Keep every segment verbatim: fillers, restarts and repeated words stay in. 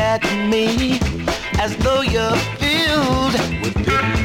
at me as though you're filled with pity.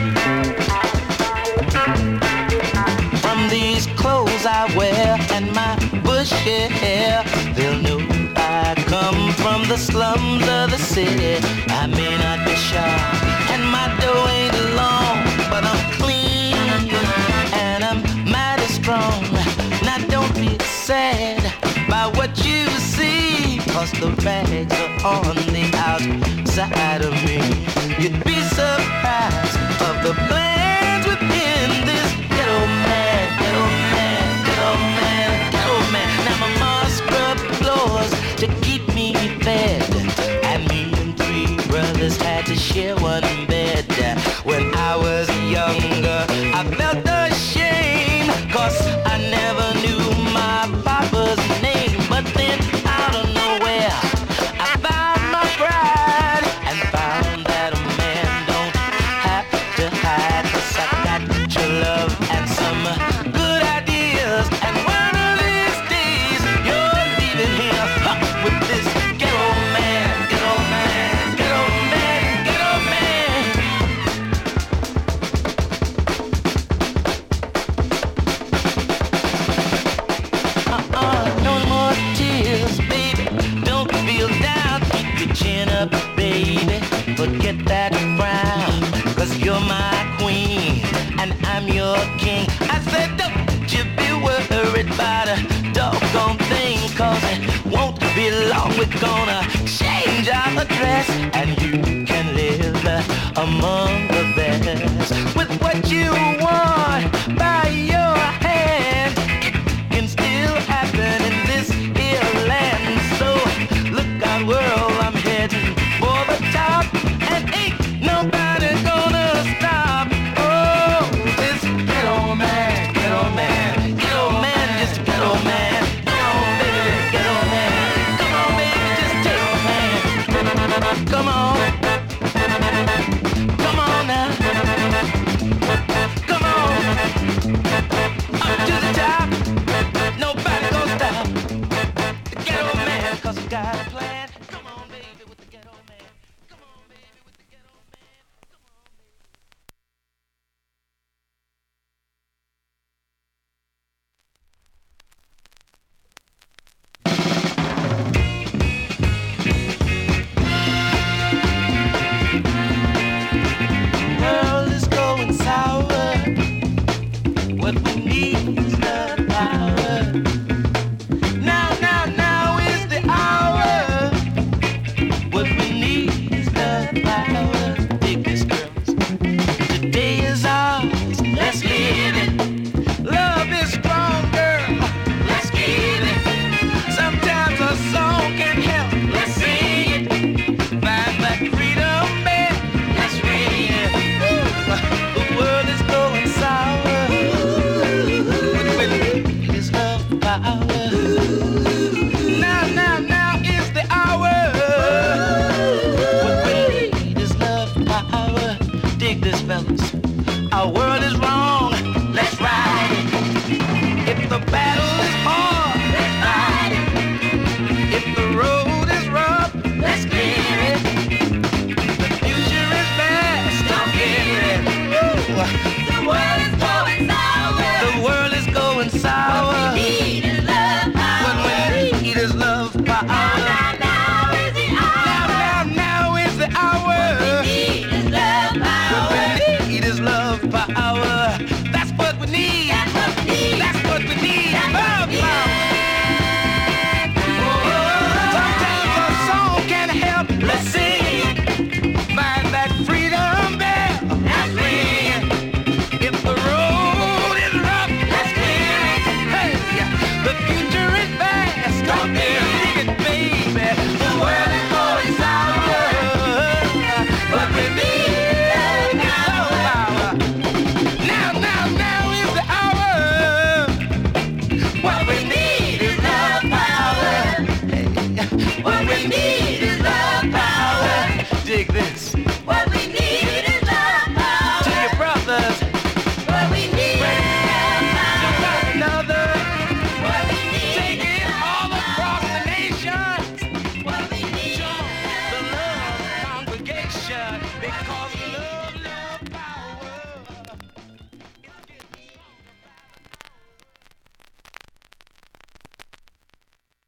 From these clothes I wear and my bushy hair, they'll know I come from the slums of the city. I may not be sharp and my dough ain't long, but I'm clean and I'm mighty strong. Now don't be sad by what you see, 'cause the rags are on the outside of me. You'd be surprised of the plans within this ghetto man, ghetto man, ghetto man, ghetto man. Now my mom scrubbed floors to keep me fed, and me and three brothers had to share one bed. When I was younger, I felt ashamed, 'cause I never knew my papa's name. But then out of nowhere, I found my pride and found that a man don't have to hide, 'cause I got your love and some good ideas. And one of these days, you're leaving here huh, with this ghetto man, ghetto man, ghetto man, ghetto man. Uh-uh, no more tears, baby. Don't feel down. Keep your chin up, baby. Forget that frown, 'cause you're my queen and I'm your king. I said, don't you be worried about a doggone thing, 'cause it won't be long. We're gonna change our dress and you can live uh, among the best with what you want by your hand. It can still happen in this here land. So look out, world, I'm heading for the top, and ain't nobody gonna stop. Oh, this ghetto man, ghetto man, ghetto man, just ghetto man. Come on, baby, ghetto man. Come on, baby, just ghetto man. Come on, come on now. Come on, up to the top. Nobody gonna stop the ghetto man, 'cause we got a plan. Come on, baby, with the ghetto man. Come on, baby, with the ghetto man. Come on, baby. World is going sour. What we need is love power. Now, now, now is the hour. What we need is love power. Dig this, girls. Today is ours. Let's live it. Love is strong, girl. Let's get it. Sometimes a song can help. Let's sing it. Find that freedom, man. Let's ring it. Ooh, the world is going sour. What we need is love power. Now, now, now is the hour. What we need is love power. Dig this, fellas. Our world is wrong.